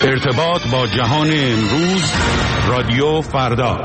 ارتباط با جهان امروز، رادیو فردا.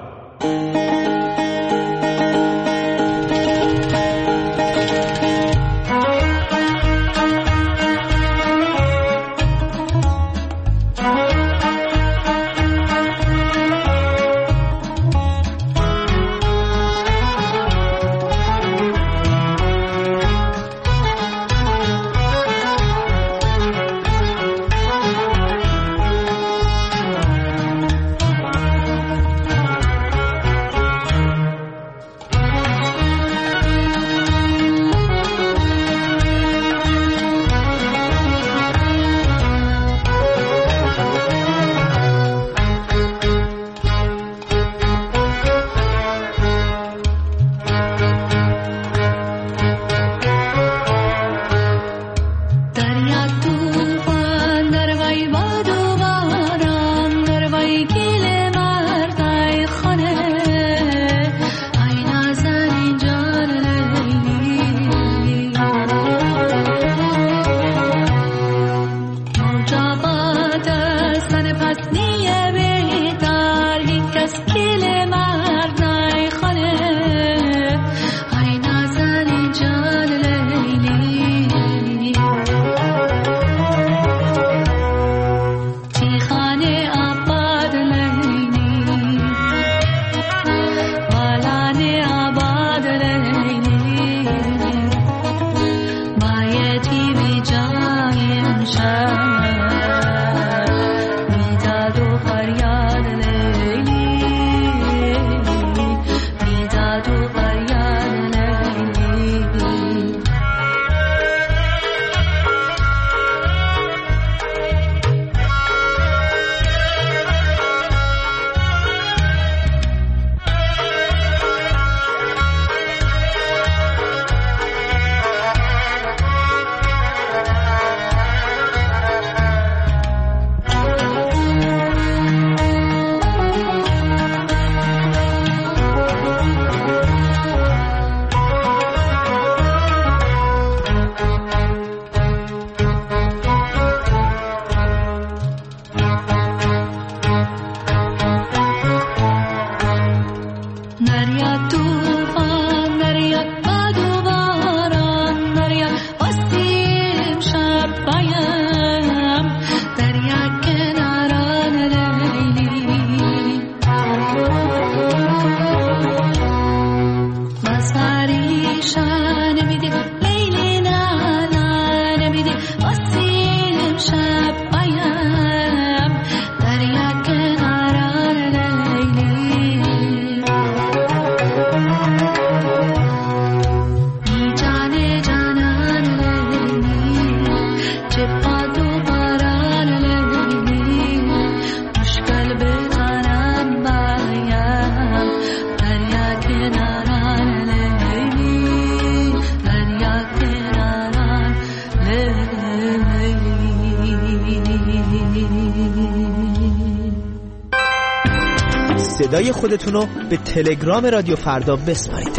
صدای خودتونو به تلگرام رادیو فردا بسپارید.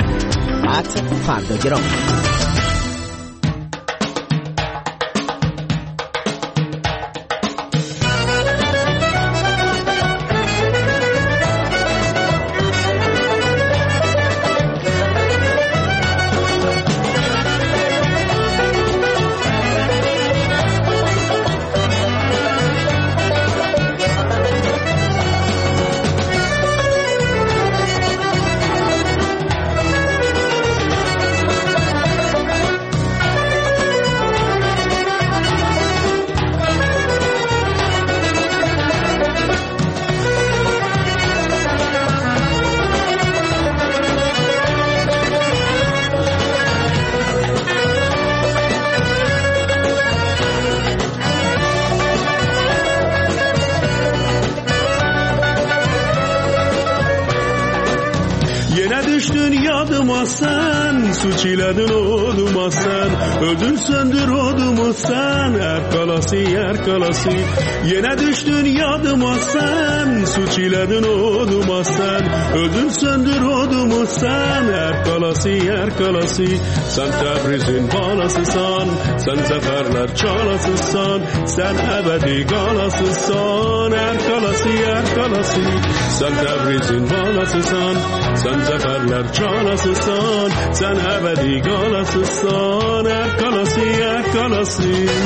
@فرداگرام. yadıma sen, su çiledin oduma sen, ödün söndür odumu sen, erkalası erkalası. Yine düştün yadıma sen, su çiledin oduma sen, ödün söndür odumu sen, erkalası erkalası. Sen Tebriz'in balasısan, sen zaferler çalasısan, sen ebedi galasısan, erkalası erkalası. Sen Tebriz'in balasısan, sen zaferler çalasısan, sen ebedi galasısan, erkalası erkalası.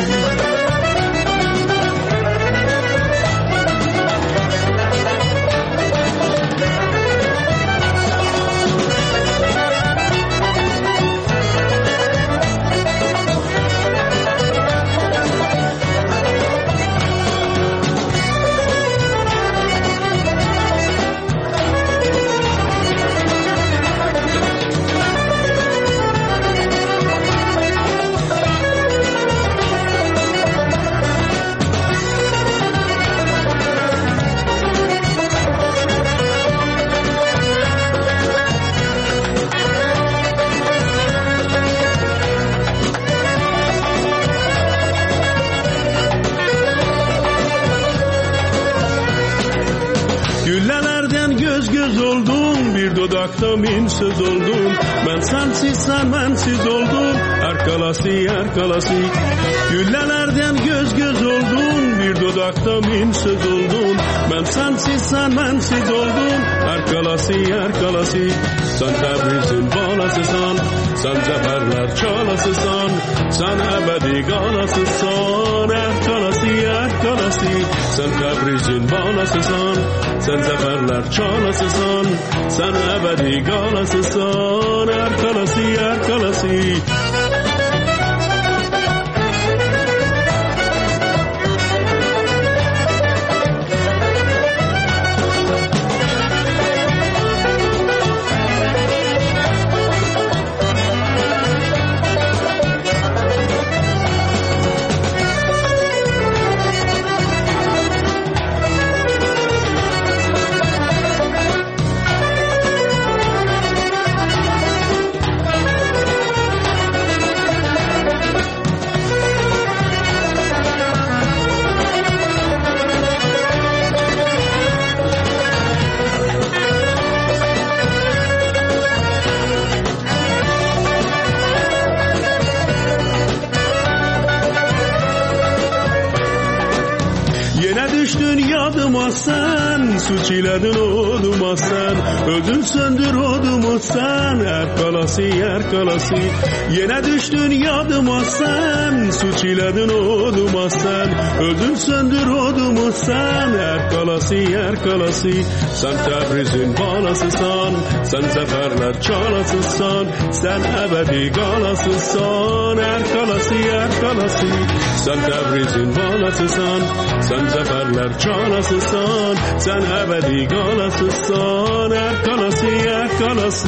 Güllelerden göz göz oldum, bir dudakta min söz oldum. Ben sensiz sen bensiz oldum, erkalası erkalası. Güllelerden göz göz oldum, bir dudakta min söz oldum. Ben sensiz sen bensiz oldum, erkalası erkalası. Sen Tebriz'in balasısan, sen zaferler çalasısan, sen ebedi galasısan, erkalası erkalası. Sen Tebriz'in balasısan, sen zaferler çalasısan, sen ebedi galasısan, erkalası erkalası. Düştün yadıma sen, su çiledin oduma sen, ödün söndür odumu sen, erkalası erkalası. Yine düştün yadıma sen, su çiledin oduma sen, ödün söndür odumu sen, erkalası erkalası. Sen Tebriz'in balasısan, sen zaferler çalasısan, sen ebedi galasısan, erkalası erkalası. Sen Tebriz'in balasısan, sen zaferler çalasısan, sen ebedi galasısan, erkalası erkalası.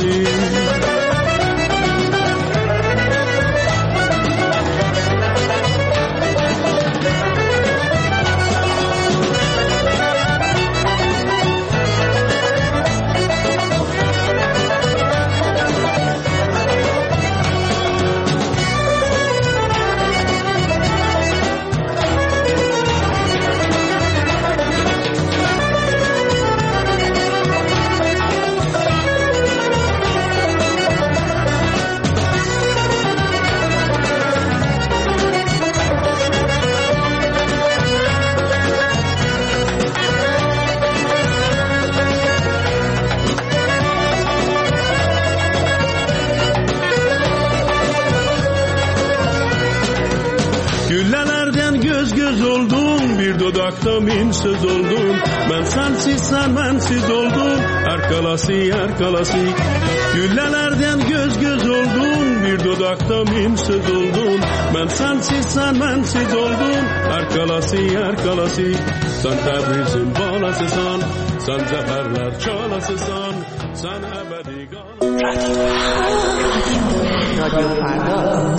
Güllelerden göz göz oldum, bir dudakta min söz oldum. Ben sensiz sen bensiz oldum, erkalası erkalası. Güllelerden göz göz oldum, bir dudakta min söz oldum. Ben sensiz sen bensiz oldum, erkalası erkalası. Sen Tebriz'in balasısan, sen zaferler çalasısan, sen ebedi galasısan. رادیو فردا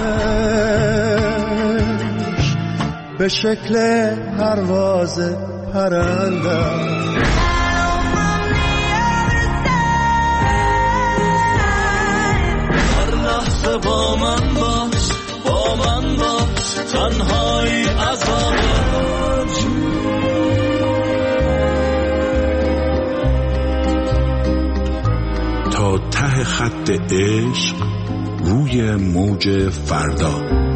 به شکل پرواز پرندم. هر لحظه با من باش، با من باش، تنهایی عذابم. تا ته خط عشق روی موج فردا.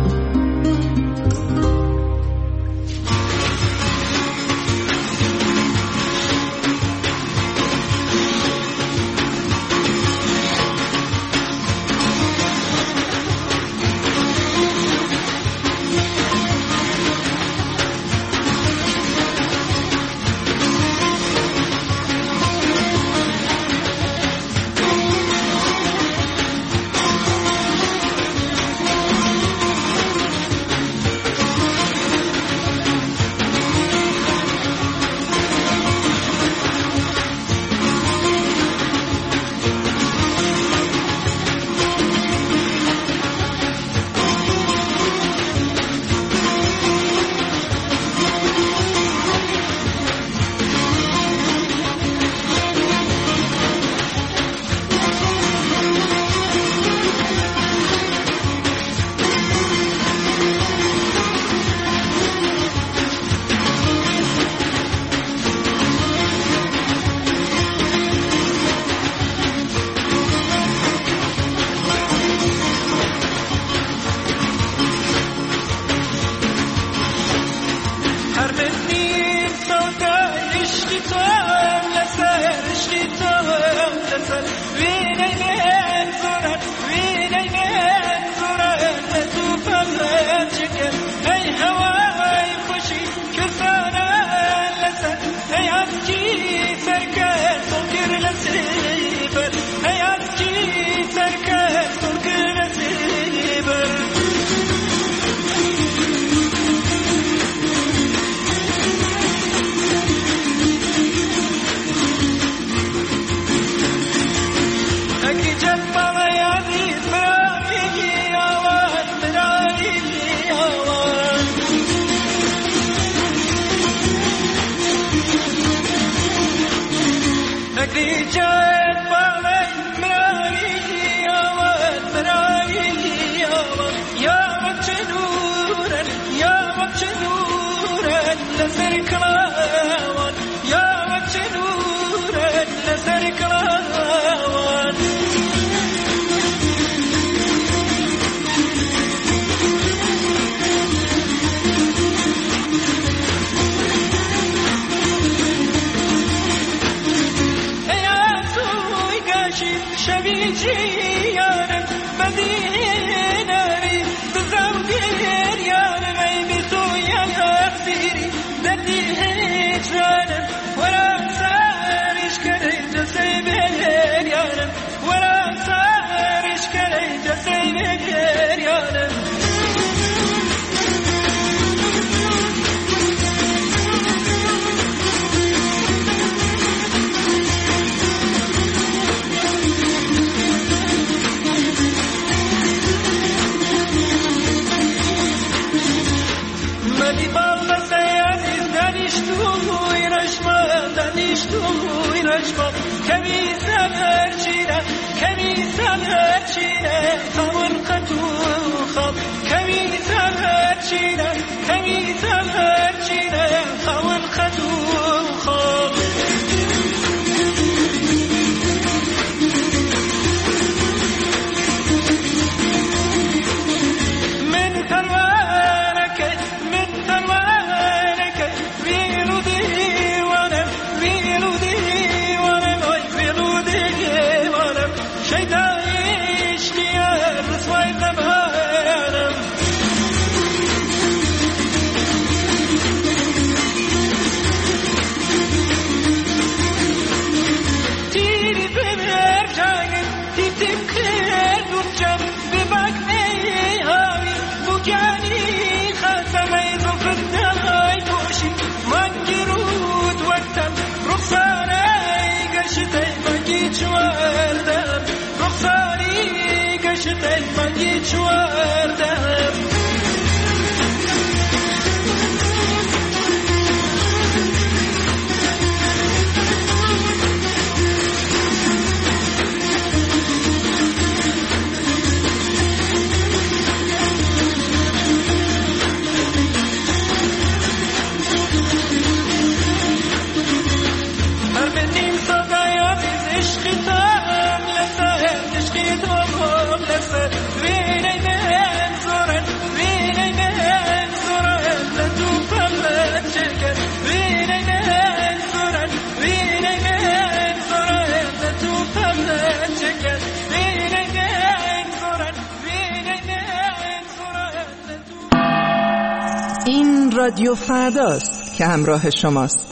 این رادیو فرداست که همراه شماست.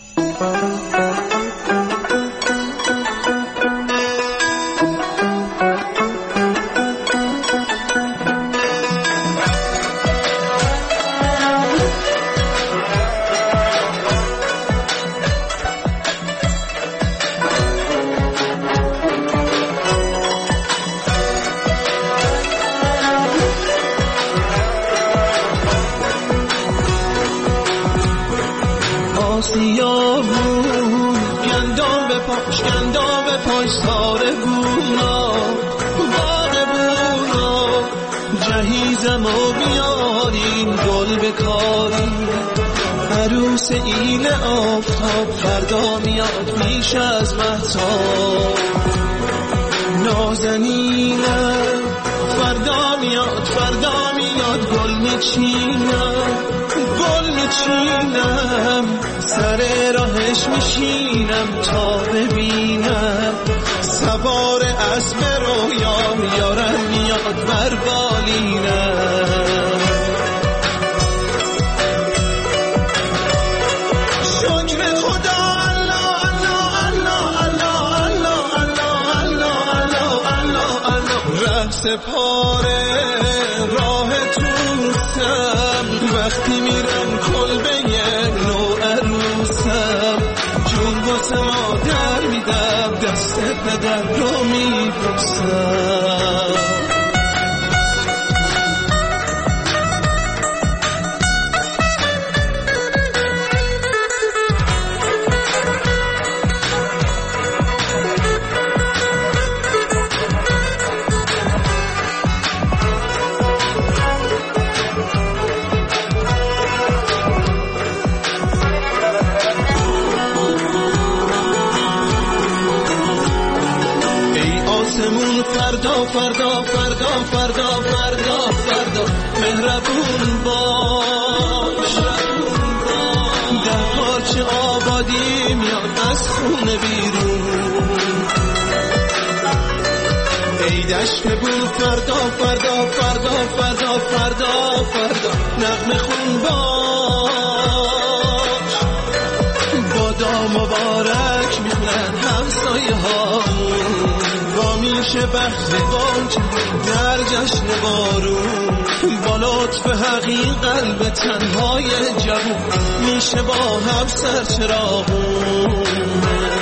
عروس ایل آفتاب فردا میاد میش از مهتاب، نازنینم فردا میاد گل میچینم سر راهش میشینم تا ببینم سوار اسب رویام یارم میاد بر بالینم. سپاره راه توسم وقتی میرم کلبه نو عروسم، جون واسه مادر میدم دست پدر رو میبوسم. فردا مهربون باش، ده پارچه آبادی میاد از خونه بیرون. ای دشت بود فردا نغمه خون باش، بادام مبارک میخونن همسایه هامون، با میشه بخت در جشن بارون، با لطف حقیق قلب تنهای جوون میشه با هم سرچراغون.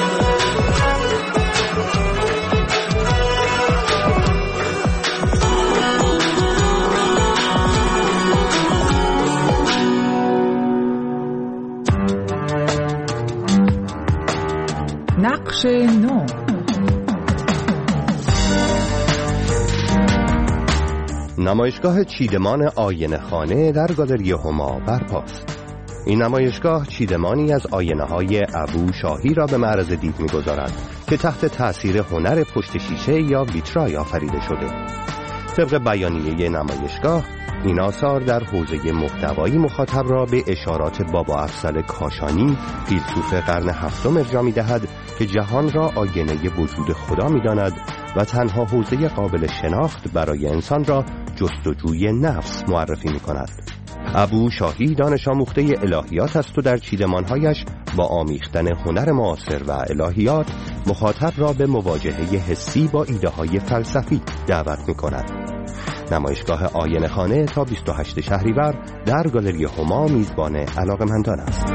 نقش نو. نمایشگاه چیدمان آینه خانه در گالری هما برپاست. این نمایشگاه چیدمانی از آینه‌های ابو شاهی را به معرض دید می‌گذارد که تحت تأثیر هنر پشت شیشه یا ویترای آفریده شده. طبق بیانیه نمایشگاه، این آثار در حوزه محتوایی مخاطب را به اشارات بابا افضل کاشانی، فیلسوف قرن هفتم ارجاع می‌دهد که جهان را آینه وجود خدا می‌داند و تنها حوزه قابل شناخت برای انسان را جستجوی نفس معرفی می‌کند. ابو شاهی دانش آموخته الهیات است و در چیدمان‌هایش با آمیختن هنر معاصر و الهیات مخاطب را به مواجهه حسی با ایده‌های فلسفی دعوت می‌کند. نمایشگاه آینه خانه تا 28 شهریور در گالری هما میزبان علاقه‌مندان است.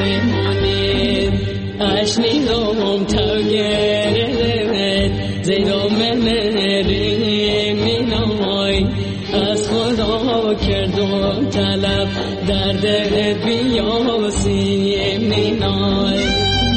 بمونید اشنیدم تا گرد زیرا منریم مینای از خدا کردم طلب درد بیاسیم مینای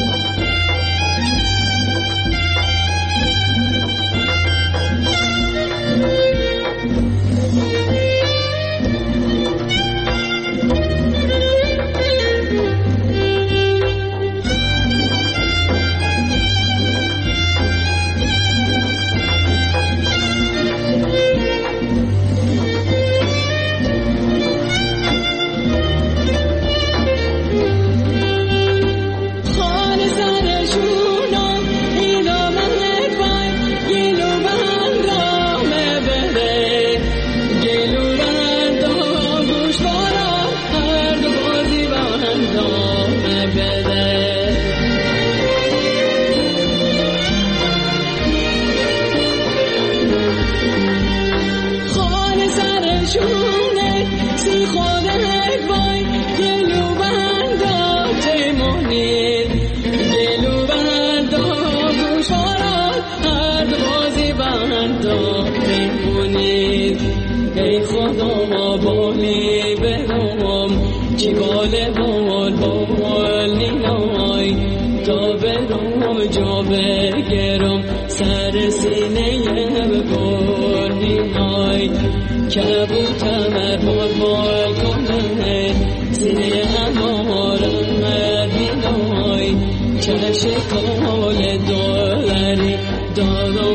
ای خدا بالی برام چی باله بال نینای تا برام جا بگرم سر سینه بگل نینای کبوتر بال کنه سینه همارم نینای چشم کال داری دارم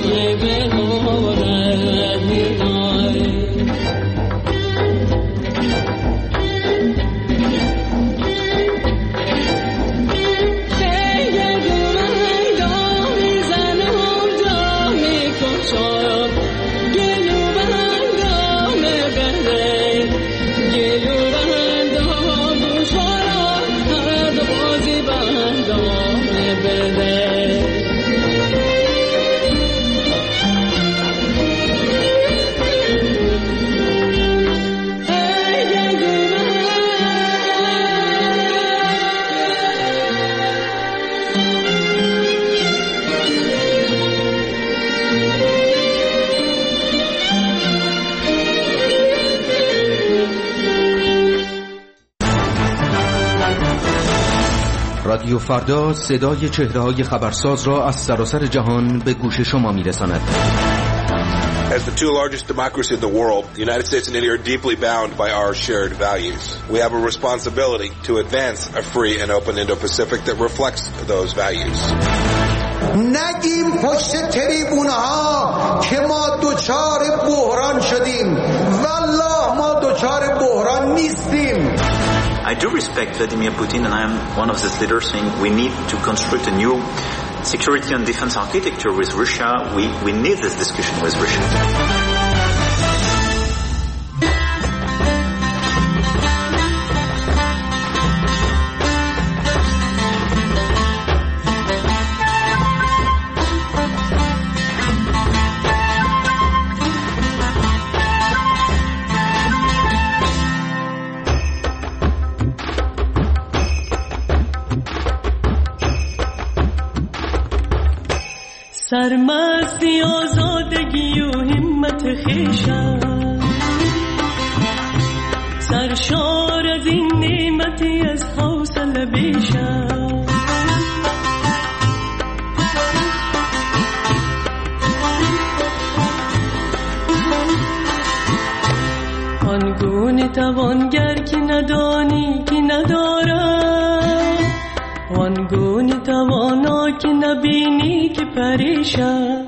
بهارت نینای رادیو فردا صدای چهره‌های خبرساز را از سراسر جهان به گوش شما می‌رساند. As the two largest democracies in the world, the United States and India are deeply bound by our shared values. We have a responsibility to advance a free and open Indo-Pacific that reflects those values. نگیم پشت تریبونها که ما دوچار بحران شدیم. والله ما دوچار بحران نیستیم. I do respect Vladimir Putin, and I am one of his leaders saying we need to construct a new security and defense architecture with Russia. We need this discussion with Russia. سرمستی آزادگی و همت خویشم سرشار از این نعمتی از حوصله بیشم آنگونه توانگر که ندانی که ندارد آنگونه توانا که نبینی که پریشان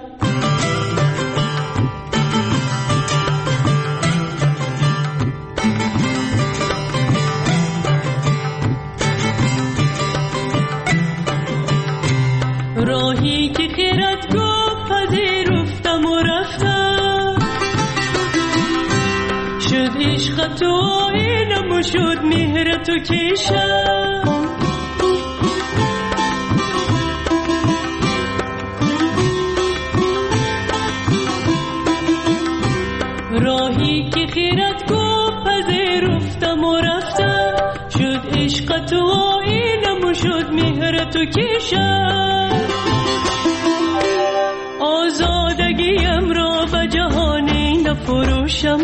راهی که خیرت گفت پذیرفتم و رفتم شد عشق تو آینم و شد مهر تو کشم راهی که خیرت گفت پذیرفتم و رفتم شد عشق تو آینم نموشد مهر تو کشم آزادگیم را به جهانی نفروشم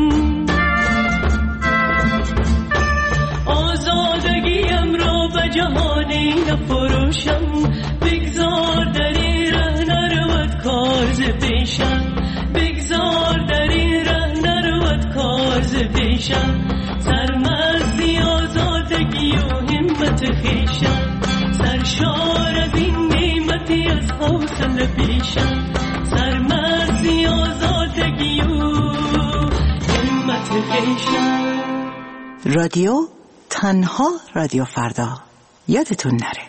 آزادگیم را به جهانی نفروشم بگذار در این ره نرود کار ز پیشم بگذار در این ره نرود کار ز پیشم سرمستی آزادگی و همت خویشم سرشار از این نعمتی از حوصله پیشم سرمستی آزادگی و همت خویشم رادیو تنها رادیو فردا یادتون نره